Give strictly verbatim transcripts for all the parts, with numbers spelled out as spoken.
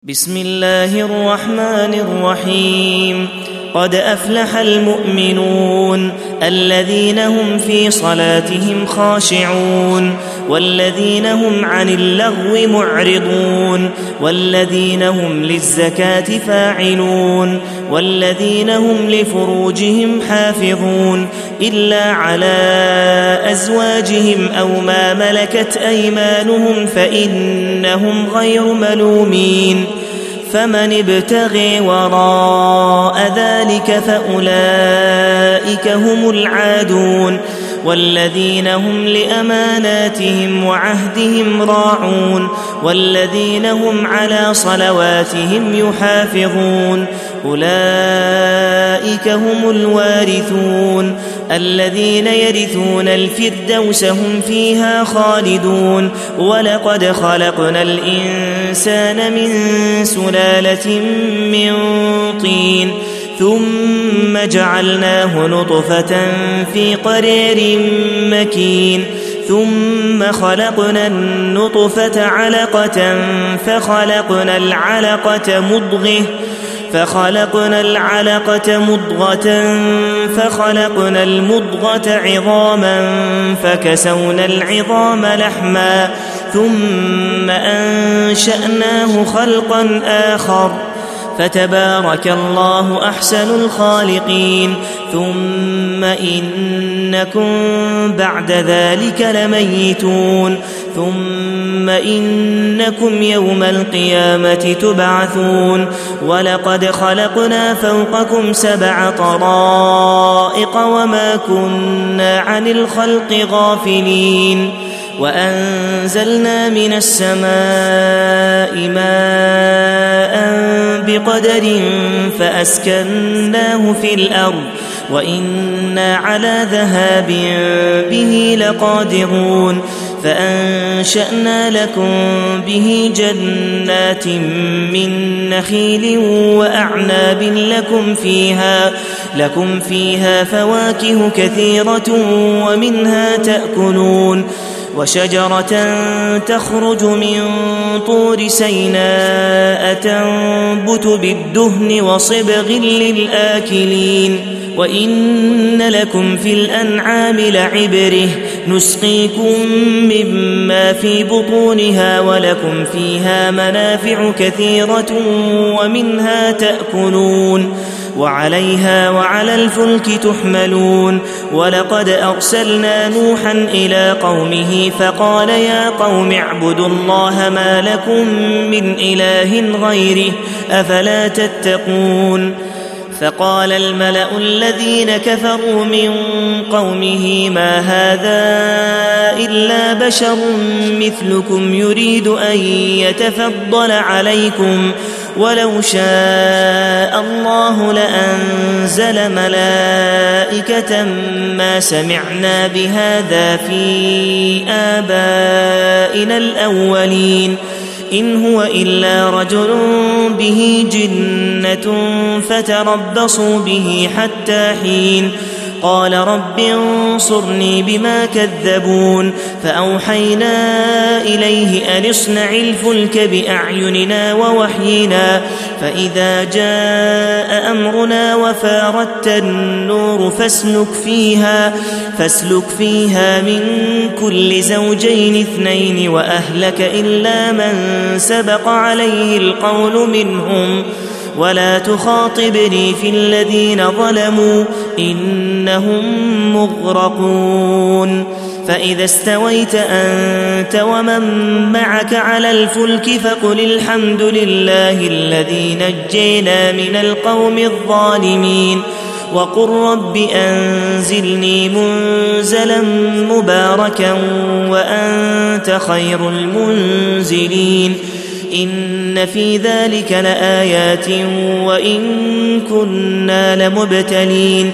بسم الله الرحمن الرحيم. قد أفلح المؤمنون الذين هم في صلاتهم خاشعون والذين هم عن اللغو معرضون والذين هم للزكاة فاعلون والذين هم لفروجهم حافظون إلا على أزواجهم أو ما ملكت أيمانهم فإنهم غير ملومين. فمن ابتغي وراء ذلك فأولئك هم العادون والذين هم لأماناتهم وعهدهم راعون والذين هم على صلواتهم يحافظون أولئك هم الوارثون الذين يرثون الفردوس هم فيها خالدون. ولقد خلقنا الإنسان من سلالة من طين ثم جعلناه نطفة في قرير مكين ثم خلقنا النطفة علقة فخلقنا العلقة مضغة فخلقنا العلقة مضغة فخلقنا المضغة عظاما فكسونا العظام لحما ثم أنشأناه خلقا آخر فتبارك الله أحسن الخالقين. ثم إنكم بعد ذلك لميتون ثم إنكم يوم القيامة تبعثون. ولقد خلقنا فوقكم سبع طرائق وما كنا عن الخلق غافلين وأنزلنا من السماء ماء بقدر فأسكناه في الأرض وإنا على ذهاب به لقادرون. فأنشأنا لكم به جنات من نخيل وأعناب لكم فيها, لكم فيها فواكه كثيرة ومنها تأكلون وشجرة تخرج من طور سيناء تنبت بالدهن وصبغ للآكلين. وإن لكم في الأنعام لعبرة نسقيكم مما في بطونها ولكم فيها منافع كثيرة ومنها تأكلون وعليها وعلى الفلك تحملون. ولقد أرسلنا نوحا إلى قومه فقال يا قوم اعبدوا الله ما لكم من إله غيره أفلا تتقون. فقال الملأ الذين كفروا من قومه ما هذا إلا بشر مثلكم يريد أن يتفضل عليكم ولو شاء الله لأنزل ملائكة ما سمعنا بهذا في آبائنا الأولين إن هو إلا رجل به جنة فتربصوا به حتى حين. قال رب انصرني بما كذبون. فأوحينا إليه أن اصنع الفلك بأعيننا ووحينا فإذا جاء أمرنا وفاردت النور فاسلك فيها, فاسلك فيها من كل زوجين اثنين وأهلك إلا من سبق عليه القول منهم ولا تخاطبني في الذين ظلموا إنهم مغرقون. فإذا استويت أنت ومن معك على الفلك فقل الحمد لله الذي نجينا من القوم الظالمين وقل رب أنزلني منزلا مباركا وأنت خير المنزلين. إن في ذلك لآيات وإن كنا لمبتلين.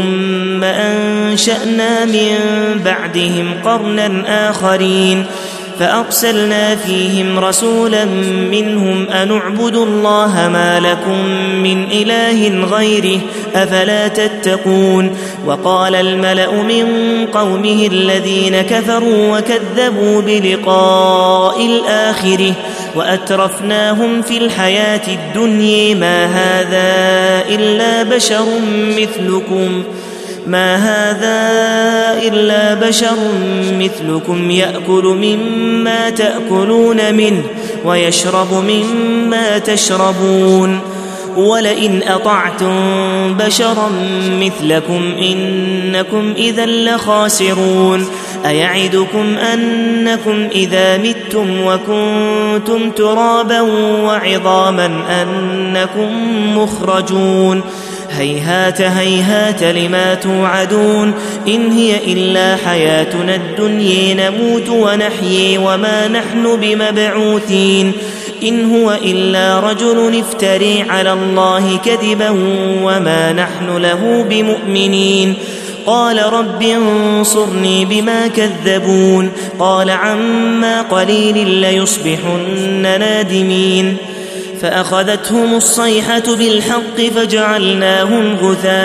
ثم أنشأنا من بعدهم قرنا آخرين فأرسلنا فيهم رسولا منهم أن اعبدوا الله ما لكم من إله غيره أفلا تتقون وقال الملأ من قومه الذين كفروا وكذبوا بلقاء الآخرة وأترفناهم في الحياة الدنيا ما هذا إلا بشر مثلكم ما هذا إلا بشر مثلكم يأكل مما تأكلون منه ويشرب مما تشربون ولئن أطعتم بشرا مثلكم إنكم إذا لخاسرون أيعدكم أنكم إذا متم وكنتم ترابا وعظاما أنكم مخرجون هيهات هيهات لما توعدون إن هي إلا حياتنا الدنيا نموت ونحيي وما نحن بمبعوثين إن هو إلا رجل افتري على الله كذبا وما نحن له بمؤمنين قال رب انصرني بما كذبون قال عما قليل ليصبحن نادمين فأخذتهم الصيحة بالحق فجعلناهم غثاء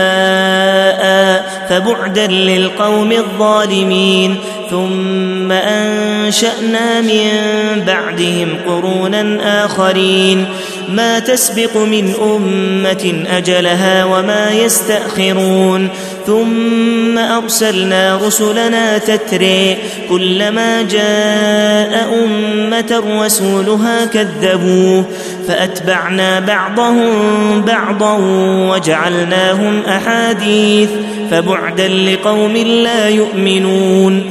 فبعدا للقوم الظالمين ثم أنشأنا من بعدهم قرونا آخرين ما تسبق من أمة أجلها وما يستأخرون ثم أرسلنا رسلنا تتري كلما جاء أمة رسولها كذبوه فأتبعنا بعضهم بعضا وجعلناهم أحاديث فبعدا لقوم لا يؤمنون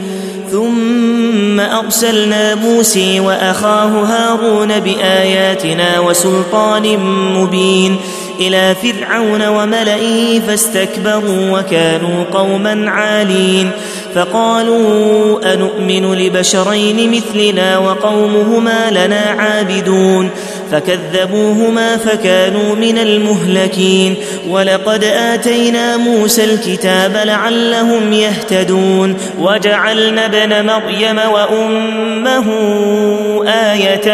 ثم أرسلنا موسى وأخاه هارون بآياتنا وسلطان مبين إلى فرعون وملئه فاستكبروا وكانوا قوما عالين فقالوا أنؤمن لبشرين مثلنا وقومهما لنا عابدون فكذبوهما فكانوا من المهلكين ولقد آتينا موسى الكتاب لعلهم يهتدون وجعلنا ابن مريم وأمه آية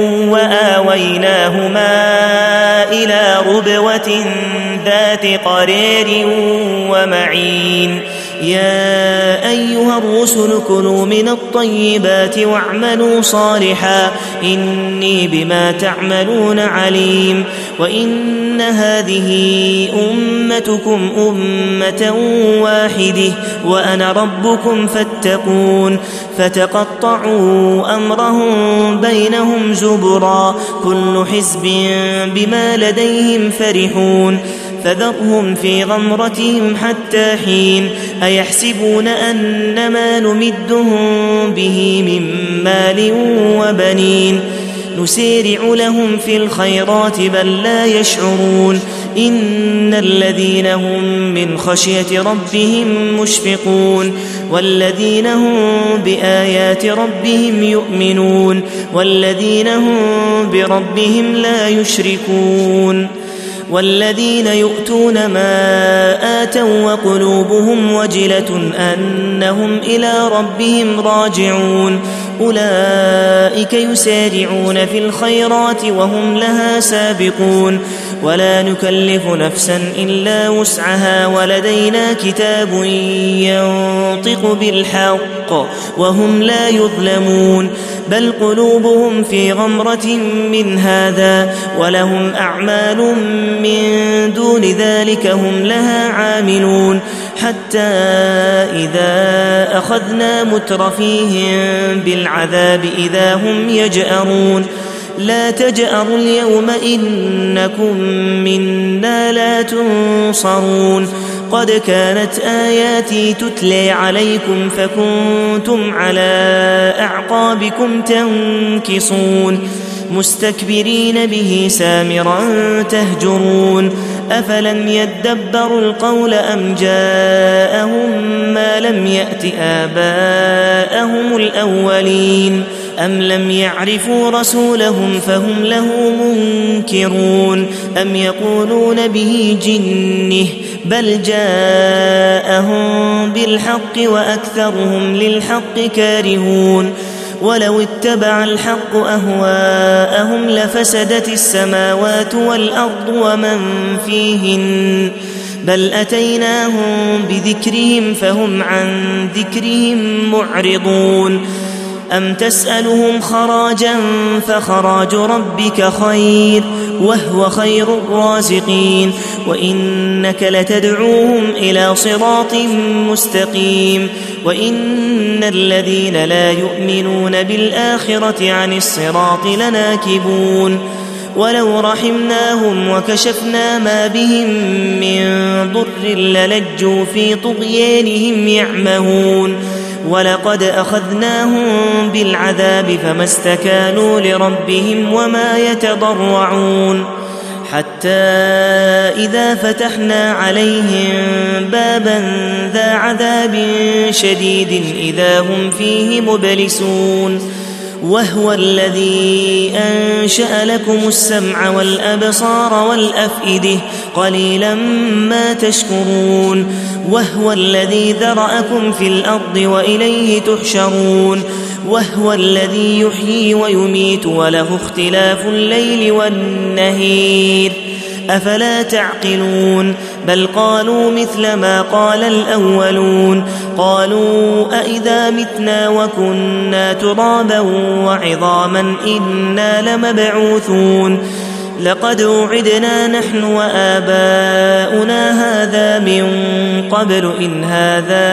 وآويناهما إلى ربوة ذات قرير ومعين يا أيها الرسل كلوا من الطيبات واعملوا صالحا إني بما تعملون عليم وإن هذه أمتكم أمة واحدة وأنا ربكم فاتقون فتقطعوا أمرهم بينهم زبرا كل حزب بما لديهم فرحون فذرهم في غمرتهم حتى حين أيحسبون أنما نمدهم به من مال وبنين نسارع لهم في الخيرات بل لا يشعرون إن الذين هم من خشية ربهم مشفقون والذين هم بآيات ربهم يؤمنون والذين هم بربهم لا يشركون والذين يؤتون ما آتوا وقلوبهم وجلة أنهم إلى ربهم راجعون أولئك يسارعون في الخيرات وهم لها سابقون ولا نكلف نفسا إلا وسعها ولدينا كتاب ينطق بالحق وهم لا يظلمون بل قلوبهم في غمرة من هذا ولهم أعمال من دون ذلك هم لها عاملون حتى إذا أخذنا مترفيهم بالعذاب إذا هم يجأرون لا تجأروا اليوم إنكم منا لا تنصرون قد كانت آياتي تتلى عليكم فكنتم على أعقابكم تنكصون مستكبرين به سامرا تهجرون أفلم يدبروا القول أم جاءهم ما لم يأت آباءهم الأولين أم لم يعرفوا رسولهم فهم له منكرون أم يقولون به جنه بل جاءهم بالحق وأكثرهم للحق كارهون ولو اتبع الحق أهواءهم لفسدت السماوات والأرض ومن فيهن بل أتيناهم بذكرهم فهم عن ذكرهم معرضون أم تسألهم خراجا فخراج ربك خير وهو خير الرازقين وإنك لتدعوهم إلى صراط مستقيم وإن الذين لا يؤمنون بالآخرة عن الصراط لناكبون ولو رحمناهم وكشفنا ما بهم من ضر للجوا في طغيانهم يعمهون ولقد أخذناهم بالعذاب فما استكانوا لربهم وما يتضرعون حتى إذا فتحنا عليهم بابا ذا عذاب شديد إذا هم فيه مبلسون وهو الذي أنشأ لكم السمع والأبصار والأفئدة قليلا ما تشكرون وهو الذي ذرأكم في الأرض وإليه تحشرون وهو الذي يحيي ويميت وله اختلاف الليل والنهار أفلا تعقلون بل قالوا مثل ما قال الأولون قالوا أئذا متنا وكنا ترابا وعظاما إنا لمبعوثون لقد وعدنا نحن وآباؤنا هذا من قبل إن هذا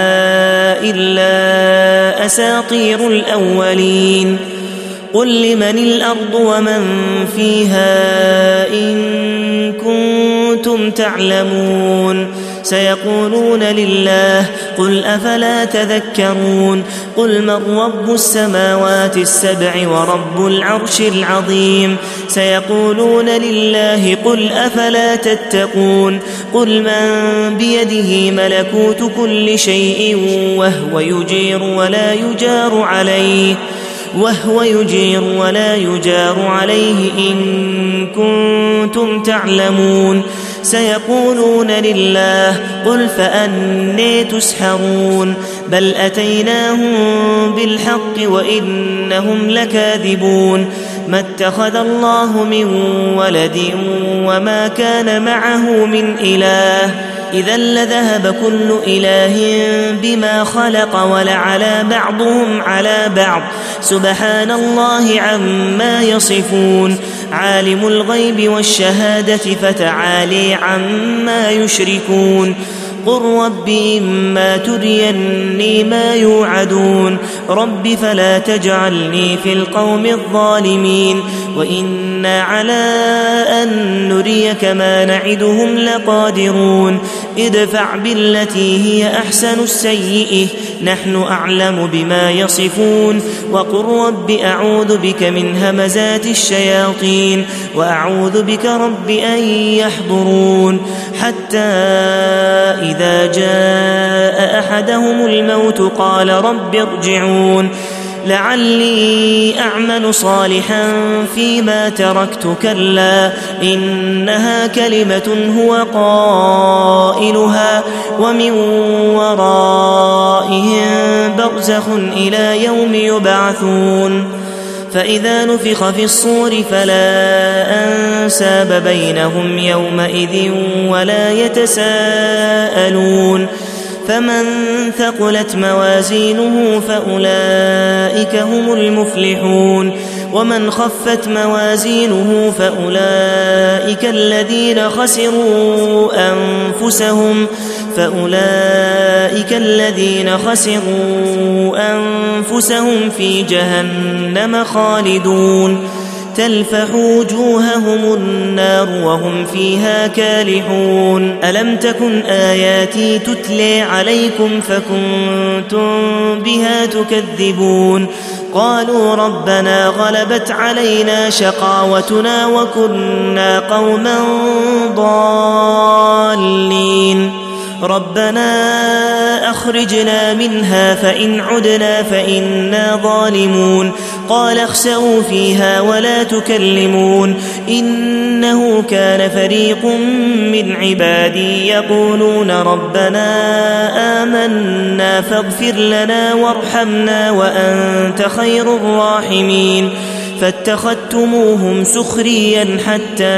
إلا أساطير الأولين قل لمن الأرض ومن فيها إن كنتم تعلمون سيقولون لله قل أفلا تذكرون قل من رب السماوات السبع ورب العرش العظيم سيقولون لله قل أفلا تتقون قل من بيده ملكوت كل شيء وهو يجير ولا يجار عليه وهو يجير ولا يجار عليه إن كنتم تعلمون سيقولون لله قل فأنى تسحرون بل أتيناهم بالحق وإنهم لكاذبون ما اتخذ الله من ولد وما كان معه من إله إذا لذهب كل إله بما خلق ولعلى بعضهم على بعض سبحان الله عما يصفون عالم الغيب والشهادة فتعالي عما يشركون قل رب إما تريني ما يوعدون رب فلا تجعلني في القوم الظالمين وإنا على أن نريك ما نعدهم لقادرون ادفع بالتي هي أحسن السيئة نحن أعلم بما يصفون وقل رب أعوذ بك من همزات الشياطين وأعوذ بك رب أن يحضرون حتى إذا جاء أحدهم الموت قال رب ارجعون لعلي أعمل صالحا فيما تركت كلا إنها كلمة هو قائلها ومن ورائهم برزخ إلى يوم يبعثون فإذا نفخ في الصور فلا أنساب بينهم يومئذ ولا يتساءلون فمن ثقلت موازينه فأولئك هم المفلحون ومن خفت موازينه فأولئك الذين خسروا أنفسهم فأولئك الذين خسروا أنفسهم في جهنم خالدون تلفح وجوههم النار وهم فيها كالحون ألم تكن آياتي تتلى عليكم فكنتم بها تكذبون قالوا ربنا غلبت علينا شقاوتنا وكنا قوما ضالين ربنا أخرجنا منها فإن عدنا فإنا ظالمون قال اخسئوا فيها ولا تكلمون إنه كان فريق من عبادي يقولون ربنا آمنا فاغفر لنا وارحمنا وأنت خير الراحمين فاتخذتموهم سخريا حتى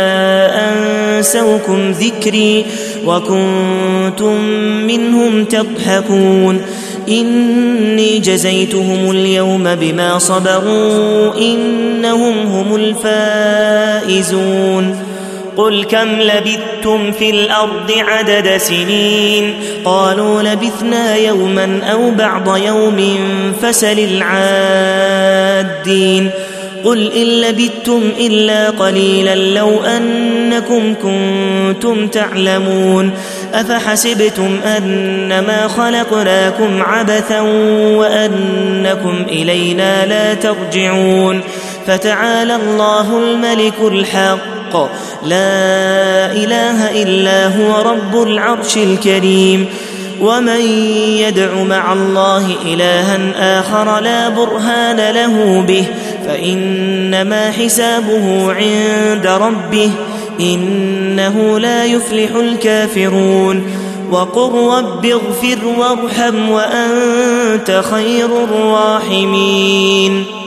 أنسوكم ذكري وكنتم منهم تضحكون إني جزيتهم اليوم بما صبروا إنهم هم الفائزون قل كم لبثتم في الأرض عدد سنين قالوا لبثنا يوما أو بعض يوم فسل العادين قل إن لبثتم إلا قليلا لو أنكم كنتم تعلمون أفحسبتم أنما خلقناكم عبثا وأنكم إلينا لا ترجعون فتعالى الله الملك الحق لا إله إلا هو رب العرش الكريم ومن يدع مع الله إلها آخر لا برهان له به فإنما حسابه عند ربه إنه لا يفلح الكافرون وقل رب اغفر وارحم وأنت خير الراحمين